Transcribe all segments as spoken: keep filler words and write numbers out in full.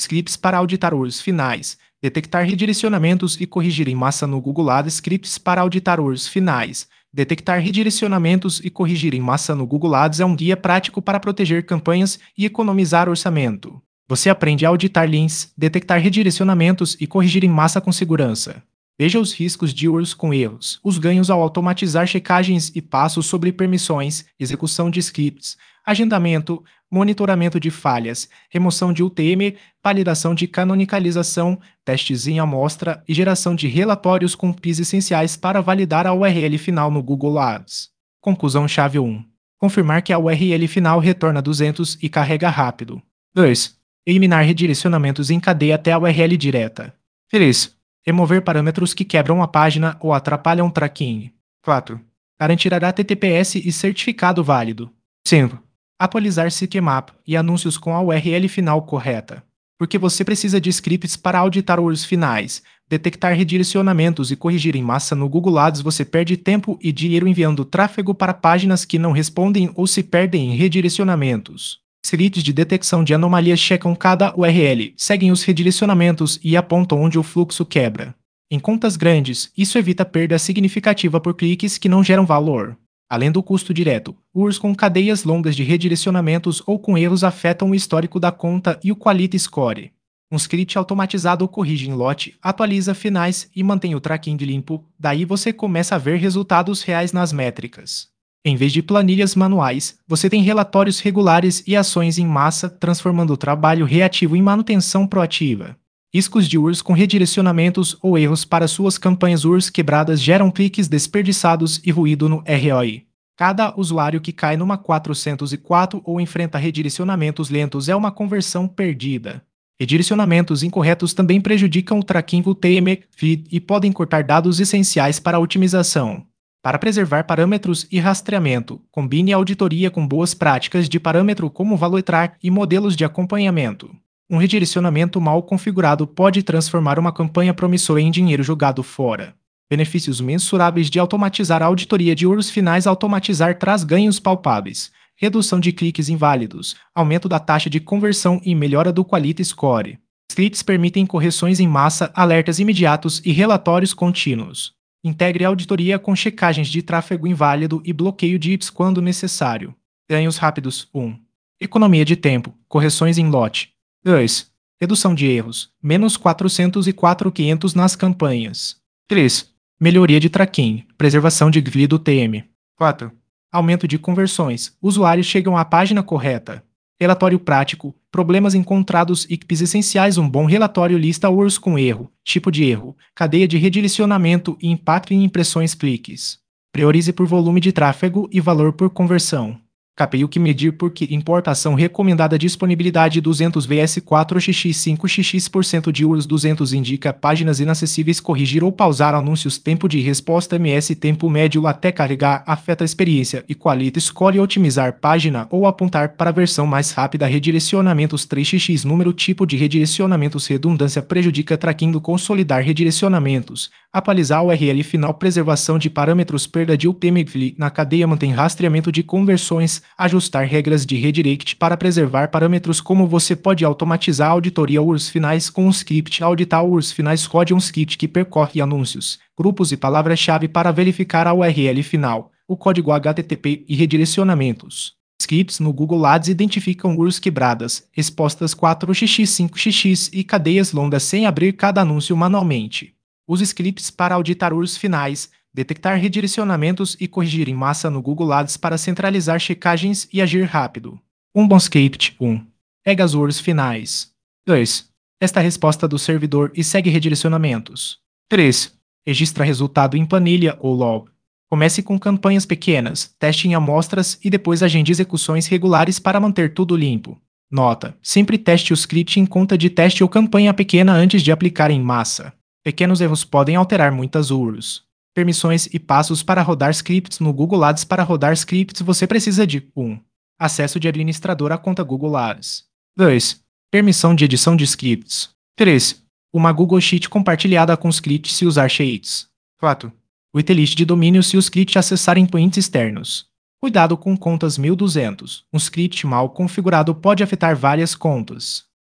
Scripts para auditar U R Ls finais, detectar redirecionamentos e corrigir em massa no Google Ads. Scripts para auditar U R Ls finais, detectar redirecionamentos e corrigir em massa no Google Ads é um guia prático para proteger campanhas e economizar orçamento. Você aprende a auditar links, detectar redirecionamentos e corrigir em massa com segurança. Veja os riscos de U R Ls com erros, os ganhos ao automatizar checagens e passos sobre permissões, execução de scripts, agendamento, monitoramento de falhas, remoção de U T M, validação de canonicalização, testes em amostra e geração de relatórios com P Is essenciais para validar a U R L final no Google Ads. Conclusão chave um. Confirmar que a U R L final retorna duzentos e carrega rápido. dois. Eliminar redirecionamentos em cadeia até a U R L direta. três. Remover parâmetros que quebram a página ou atrapalham o tracking. quatro. Garantir H T T P S e certificado válido. cinco. Atualizar sitemap e anúncios com a U R L final correta. Porque você precisa de scripts para auditar U R Ls finais, detectar redirecionamentos e corrigir em massa no Google Ads. Você perde tempo e dinheiro enviando tráfego para páginas que não respondem ou se perdem em redirecionamentos. Scripts de detecção de anomalias checam cada U R L, seguem os redirecionamentos e apontam onde o fluxo quebra. Em contas grandes, isso evita perda significativa por cliques que não geram valor. Além do custo direto, U R Ls com cadeias longas de redirecionamentos ou com erros afetam o histórico da conta e o Quality Score. Um script automatizado corrige em lote, atualiza finais e mantém o tracking limpo, daí você começa a ver resultados reais nas métricas. Em vez de planilhas manuais, você tem relatórios regulares e ações em massa, transformando o trabalho reativo em manutenção proativa. Riscos de U R Ls com redirecionamentos ou erros para suas campanhas. U R Ls quebradas geram cliques desperdiçados e ruído no R O I. Cada usuário que cai numa quatrocentos e quatro ou enfrenta redirecionamentos lentos é uma conversão perdida. Redirecionamentos incorretos também prejudicam o tracking U T M, feed e podem cortar dados essenciais para a otimização. Para preservar parâmetros e rastreamento, combine a auditoria com boas práticas de parâmetro como ValueTrack e modelos de acompanhamento. Um redirecionamento mal configurado pode transformar uma campanha promissora em dinheiro jogado fora. Benefícios mensuráveis de automatizar a auditoria de U R Ls finais. Automatizar traz ganhos palpáveis: redução de cliques inválidos, aumento da taxa de conversão e melhora do Quality Score. Scripts permitem correções em massa, alertas imediatos e relatórios contínuos. Integre a auditoria com checagens de tráfego inválido e bloqueio de I Ps quando necessário. Ganhos rápidos. um. Economia de tempo, correções em lote. dois. Redução de erros, menos quatrocentos e quatro mil e quinhentos nas campanhas. três. Melhoria de tracking, preservação de G V do U T M. quatro. Aumento de conversões, usuários chegam à página correta. Relatório prático, problemas encontrados e P Is essenciais. Um bom relatório lista U R Ls com erro, tipo de erro, cadeia de redirecionamento e impacto em impressões cliques. Priorize por volume de tráfego e valor por conversão. K P I o que medir por que importação recomendada. Disponibilidade duzentos vezes quatro x cinco x por cento de U R Ls. duzentos indica páginas inacessíveis. Corrigir ou pausar anúncios. Tempo de resposta M S tempo médio até carregar afeta a experiência e Quality Score. Otimizar página ou apontar para a versão mais rápida. Redirecionamentos três x número tipo de redirecionamentos. Redundância prejudica tracking do consolidar redirecionamentos. Atualizar o U R L final. Preservação de parâmetros. Perda de U T M na cadeia. Mantém rastreamento de conversões. Ajustar regras de redirect para preservar parâmetros. Como você pode automatizar a auditoria U R Ls finais com um script. Auditar U R Ls finais. Rode um script que percorre anúncios, grupos e palavras-chave para verificar a U R L final, o código H T T P e redirecionamentos. Scripts no Google Ads identificam U R Ls quebradas, respostas quatro x cinco x e cadeias longas sem abrir cada anúncio manualmente. Use scripts para auditar U R Ls finais, detectar redirecionamentos e corrigir em massa no Google Ads para centralizar checagens e agir rápido. Um bom script. um. Pega as U R Ls finais. dois. Testa a resposta do servidor e segue redirecionamentos. três. Registra resultado em planilha ou log. Comece com campanhas pequenas, teste em amostras e depois agende execuções regulares para manter tudo limpo. Nota: sempre teste o script em conta de teste ou campanha pequena antes de aplicar em massa. Pequenos erros podem alterar muitas U R Ls. Permissões e passos para rodar scripts no Google Ads. Para rodar scripts você precisa de um. Acesso de administrador à conta Google Ads. dois. Permissão de edição de scripts. três. Uma Google Sheet compartilhada com scripts se usar Sheets. quatro. Waitlist de domínio se o script acessar endpoints externos. Cuidado com contas mil e duzentos. Um script mal configurado pode afetar várias contas.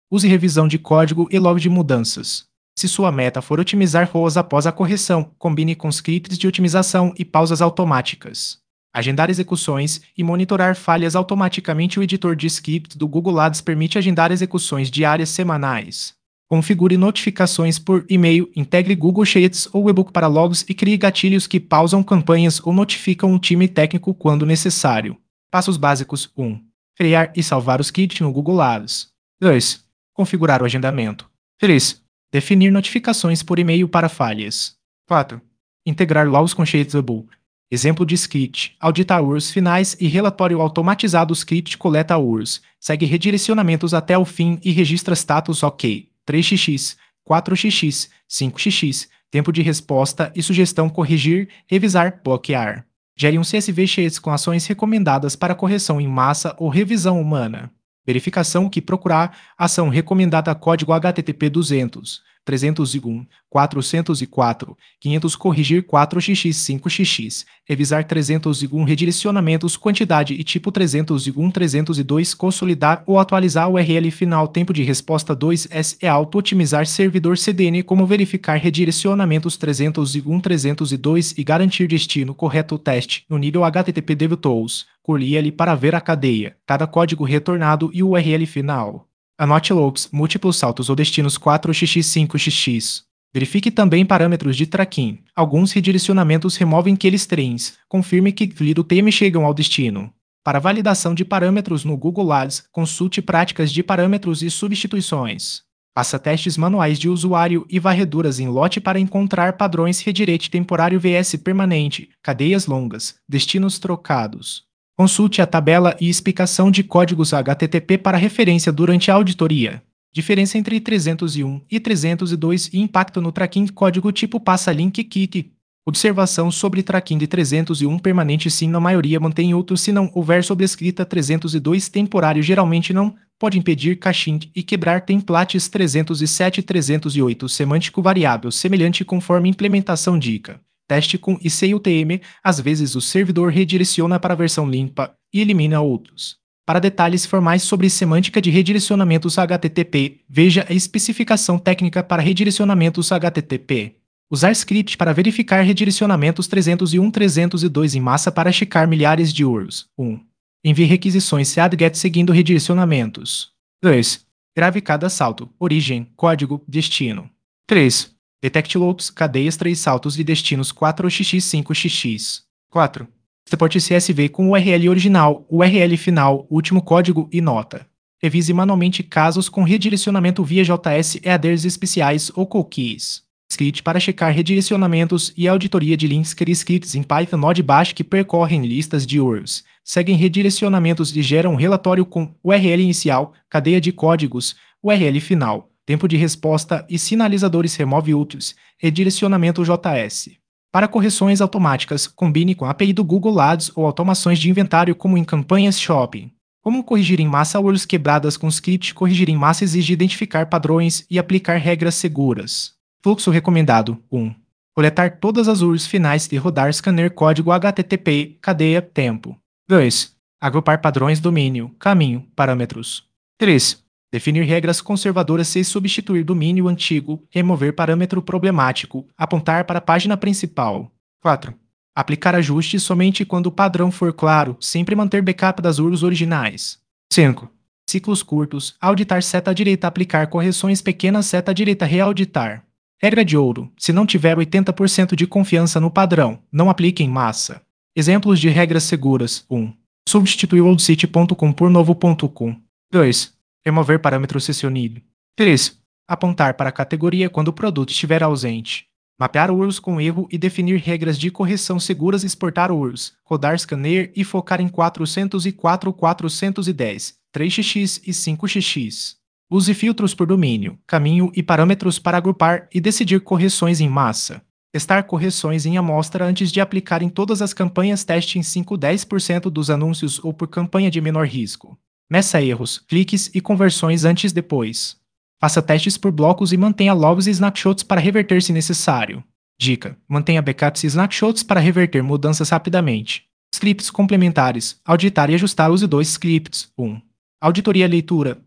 Use revisão de código e log de mudanças. Se sua meta for otimizar R O A S após a correção, combine com scripts de otimização e pausas automáticas. Agendar execuções e monitorar falhas automaticamente. O editor de scripts do Google Ads permite agendar execuções diárias semanais. Configure notificações por e-mail, integre Google Sheets ou e-book para logs e crie gatilhos que pausam campanhas ou notificam um time técnico quando necessário. Passos básicos. um. Criar e salvar o script no Google Ads. dois. Configurar o agendamento. três. Definir notificações por e-mail para falhas. quatro. Integrar logs com Sheets e-book. Exemplo de script: auditar U R Ls finais e relatório automatizado. O script coleta U R Ls, segue redirecionamentos até o fim e registra status OK. três x, quatro x, cinco x, tempo de resposta e sugestão: corrigir, revisar, bloquear. Gere um C S V Sheets com ações recomendadas para correção em massa ou revisão humana. Verificação que procurar, ação recomendada, código H T T P duzentos, trezentos e um, quatrocentos e quatro, quinhentos, corrigir quatro x, cinco x, revisar trezentos e um, redirecionamentos, quantidade e tipo trezentos e um, trezentos e dois, consolidar ou atualizar o U R L final, tempo de resposta dois S e auto-otimizar servidor C D N, como verificar redirecionamentos trezentos e um, trezentos e dois e garantir destino correto. Teste no nível H T T P DevTools, curl para ver a cadeia, cada código retornado e o U R L final. Anote loops, múltiplos saltos ou destinos quatro x, cinco x. Verifique também parâmetros de tracking. Alguns redirecionamentos removem keystrings. Confirme que do tema chegam ao destino. Para validação de parâmetros no Google Ads, consulte práticas de parâmetros e substituições. Faça testes manuais de usuário e varreduras em lote para encontrar padrões. Redirect temporário vs permanente, cadeias longas, destinos trocados. Consulte a tabela e explicação de códigos H T T P para referência durante a auditoria. Diferença entre trezentos e um e trezentos e dois e impacto no tracking. Código tipo passa link kit. Observação sobre tracking de trezentos e um permanente: sim, na maioria mantém, outros se não houver sobrescrita. Trezentos e dois temporário geralmente não, pode impedir caching e quebrar templates. Trezentos e sete e trezentos e oito semântico variável semelhante conforme implementação. Dica: teste com I C U T M, às vezes o servidor redireciona para a versão limpa e elimina outros. Para detalhes formais sobre semântica de redirecionamentos H T T P, veja a especificação técnica para redirecionamentos H T T P. Usar script para verificar redirecionamentos trezentos e um, trezentos e dois em massa para checar milhares de U R Ls. um. Envie requisições seed-get seguindo redirecionamentos. dois. Grave cada salto, origem, código, destino. três. Detecte loops, cadeias, três saltos de destinos quatro x, cinco x. quatro. Suporte C S V com U R L original, U R L final, último código e nota. Revise manualmente casos com redirecionamento via J S, headers especiais ou cookies. Script para checar redirecionamentos e auditoria de links. Crie scripts em Python Node Bash que percorrem listas de U R Ls, seguem redirecionamentos e geram um relatório com U R L inicial, cadeia de códigos, U R L final, tempo de resposta e sinalizadores. Remove úteis, redirecionamento J S. Para correções automáticas, combine com a A P I do Google Ads ou automações de inventário como em campanhas shopping. Como corrigir em massa U R Ls quebradas com script? Corrigir em massa exige identificar padrões e aplicar regras seguras. Fluxo recomendado. um. Coletar todas as U R Ls finais e rodar scanner código H T T P, cadeia, tempo. dois. Agrupar padrões, domínio, caminho, parâmetros. três. Definir regras conservadoras e substituir domínio antigo, remover parâmetro problemático, apontar para a página principal. quatro. Aplicar ajustes somente quando o padrão for claro, sempre manter backup das U R Ls originais. cinco. Ciclos curtos, auditar seta direita, aplicar correções pequenas, seta direita, reauditar. Regra de ouro: se não tiver oitenta por cento de confiança no padrão, não aplique em massa. Exemplos de regras seguras. um. Substituir oldcity ponto com por novo ponto com. dois. Remover parâmetro sessioned. três. Apontar para a categoria quando o produto estiver ausente. Mapear U R Ls com erro e definir regras de correção seguras. Exportar U R Ls, rodar scanner e focar em quatrocentos e quatro, quatrocentos e dez, três x e cinco x. Use filtros por domínio, caminho e parâmetros para agrupar e decidir correções em massa. Testar correções em amostra antes de aplicar em todas as campanhas. Teste em cinco a dez por cento dos anúncios ou por campanha de menor risco. Meça erros, cliques e conversões antes e depois. Faça testes por blocos e mantenha logs e snapshots para reverter se necessário. Dica: mantenha backups e snapshots para reverter mudanças rapidamente. Scripts complementares: auditar e ajustar. Use dois scripts. um. Auditoria leitura.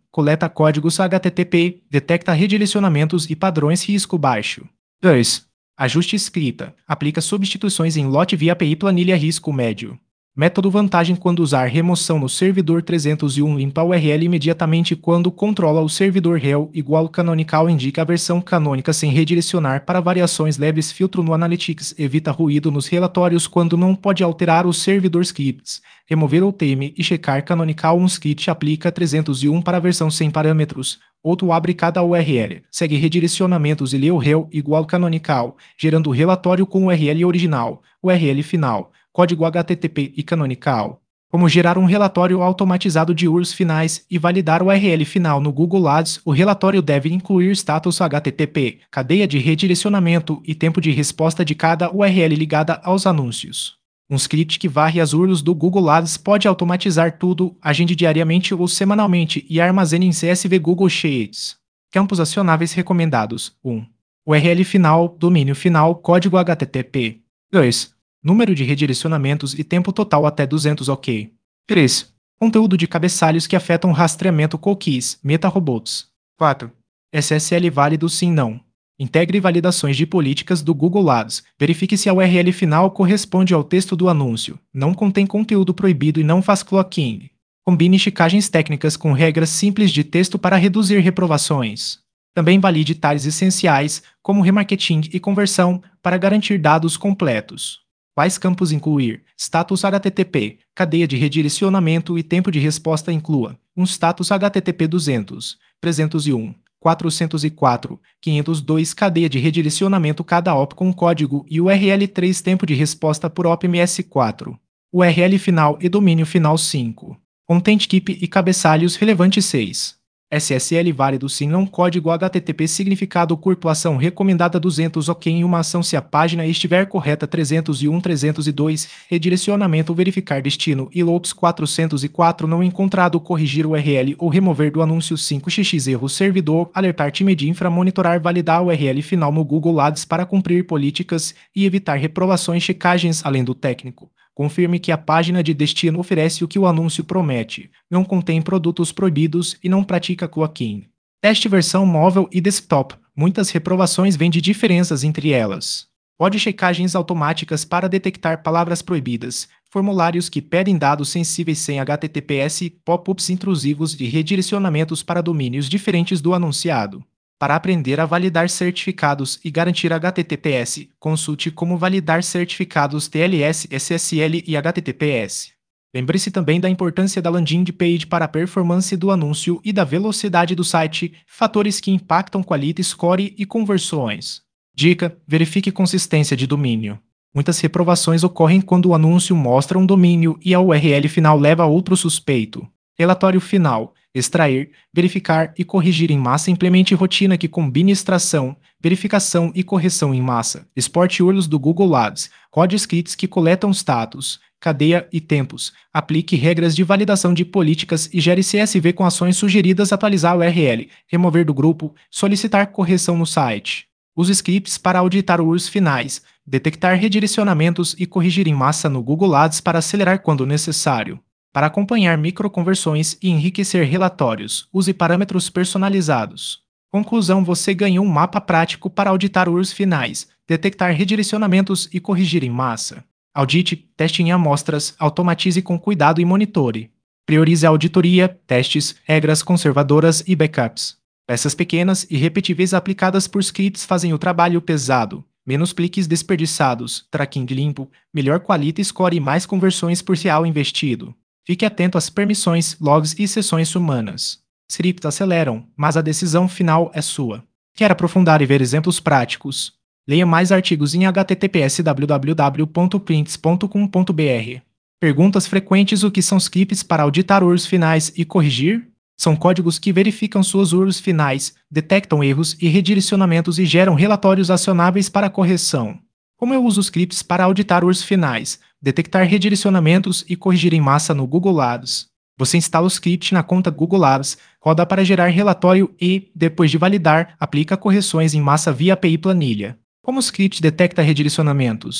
coleta códigos H T T P, detecta redirecionamentos e padrões risco baixo. dois. Ajuste escrita, aplica substituições em lote via A P I planilha risco médio. Método vantagem quando usar remoção no servidor trezentos e um limpa a U R L imediatamente quando controla o servidor rel igual canonical indica a versão canônica sem redirecionar para variações leves filtro no Analytics evita ruído nos relatórios quando não pode alterar o servidor scripts. Remover o theme e checar canonical um script aplica trezentos e um para a versão sem parâmetros. Outro abre cada U R L, segue redirecionamentos e lê o rel igual canonical, gerando o relatório com o U R L original, U R L final, código H T T P e canonical. Como gerar um relatório automatizado de U R Ls finais e validar o U R L final no Google Ads, o relatório deve incluir status H T T P, cadeia de redirecionamento e tempo de resposta de cada U R L ligada aos anúncios. Um script que varre as U R Ls do Google Ads pode automatizar tudo, agende diariamente ou semanalmente e armazene em C S V Google Sheets. Campos acionáveis recomendados. um. U R L final, domínio final, código H T T P. dois. Número de redirecionamentos e tempo total até duzentos ok. três. Conteúdo de cabeçalhos que afetam rastreamento cookies, meta-robots. quatro. S S L válido sim não. Integre validações de políticas do Google Ads. Verifique se a U R L final corresponde ao texto do anúncio, não contém conteúdo proibido e não faz cloaking. Combine checagens técnicas com regras simples de texto para reduzir reprovações. Também valide detalhes essenciais, como remarketing e conversão, para garantir dados completos. Quais campos incluir? Status H T T P, cadeia de redirecionamento e tempo de resposta inclua. Um status H T T P duzentos, trezentos e um, quatrocentos e quatro, quinhentos e dois cadeia de redirecionamento cada O P com código e U R L três tempo de resposta por O P M S quatro. U R L final e domínio final cinco. Content Keep e cabeçalhos relevantes seis. S S L válido sim não código H T T P significado curto ação recomendada duzentos ok em uma ação se a página estiver correta trezentos e um trezentos e dois redirecionamento verificar destino e loops quatrocentos e quatro não encontrado corrigir o U R L ou remover do anúncio cinco x erro servidor alertar time de infra monitorar validar o U R L final no Google Ads para cumprir políticas e evitar reprovações checagens além do técnico. Confirme que a página de destino oferece o que o anúncio promete, não contém produtos proibidos e não pratica cloaking. Teste versão móvel e desktop. Muitas reprovações vêm de diferenças entre elas. Pode checagens automáticas para detectar palavras proibidas, formulários que pedem dados sensíveis sem H T T P S, pop-ups intrusivos de redirecionamentos para domínios diferentes do anunciado. Para aprender a validar certificados e garantir H T T P S, consulte como validar certificados T L S, S S L e H T T P S. Lembre-se também da importância da landing page para a performance do anúncio e da velocidade do site, fatores que impactam quality score e conversões. Dica: verifique consistência de domínio. Muitas reprovações ocorrem quando o anúncio mostra um domínio e a U R L final leva a outro suspeito. Relatório final. Extrair, verificar e corrigir em massa. Implemente rotina que combine extração, verificação e correção em massa. Exporte U R Ls do Google Ads. Rode scripts que coletam status, cadeia e tempos. Aplique regras de validação de políticas e gere C S V com ações sugeridas. Atualizar o U R L, remover do grupo, solicitar correção no site. Use scripts para auditar U R Ls finais, detectar redirecionamentos e corrigir em massa no Google Ads para acelerar quando necessário. Para acompanhar microconversões e enriquecer relatórios, use parâmetros personalizados. Conclusão: você ganhou um mapa prático para auditar U R Ls finais, detectar redirecionamentos e corrigir em massa. Audite, teste em amostras, automatize com cuidado e monitore. Priorize a auditoria, testes, regras conservadoras e backups. Peças pequenas e repetíveis aplicadas por scripts fazem o trabalho pesado. Menos cliques desperdiçados, tracking limpo, melhor quality score e mais conversões por real investido. Fique atento às permissões, logs e sessões humanas. Scripts aceleram, mas a decisão final é sua. Quer aprofundar e ver exemplos práticos? Leia mais artigos em h t t p s w w w ponto prints ponto com ponto b r. Perguntas frequentes: o que são scripts para auditar U R Ls finais e corrigir? São códigos que verificam suas U R Ls finais, detectam erros e redirecionamentos e geram relatórios acionáveis para correção. Como eu uso scripts para auditar U R Ls finais, detectar redirecionamentos e corrigir em massa no Google Ads? Você instala o script na conta Google Ads, roda para gerar relatório e, depois de validar, aplica correções em massa via A P I planilha. Como o script detecta redirecionamentos?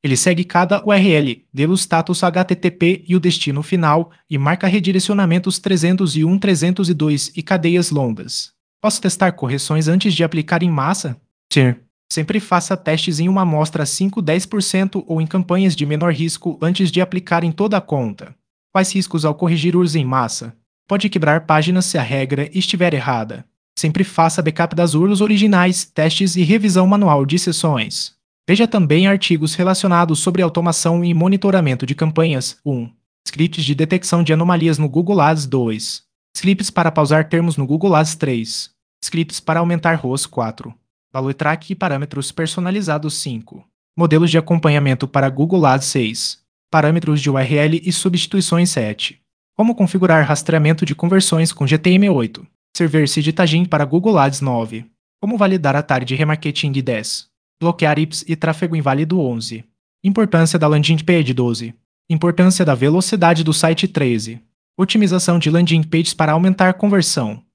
Ele segue cada U R L, dê o status H T T P e o destino final, e marca redirecionamentos trezentos e um, trezentos e dois e cadeias longas. Posso testar correções antes de aplicar em massa? Sim. Sempre faça testes em uma amostra cinco, dez por cento ou em campanhas de menor risco antes de aplicar em toda a conta. Quais riscos ao corrigir U R Ls em massa? Pode quebrar páginas se a regra estiver errada. Sempre faça backup das U R Ls originais, testes e revisão manual de sessões. Veja também artigos relacionados sobre automação e monitoramento de campanhas um. Scripts de detecção de anomalias no Google Ads dois. Scripts para pausar termos no Google Ads três. Scripts para aumentar R O S quatro. Value Track e parâmetros personalizados cinco. Modelos de acompanhamento para Google Ads seis. Parâmetros de U R L e substituições sete. Como configurar rastreamento de conversões com G T M oito. Server-se de tagging para Google Ads nove. Como validar a tag de remarketing dez. Bloquear I Ps e tráfego inválido onze. Importância da landing page doze. Importância da velocidade do site treze. Otimização de landing pages para aumentar conversão.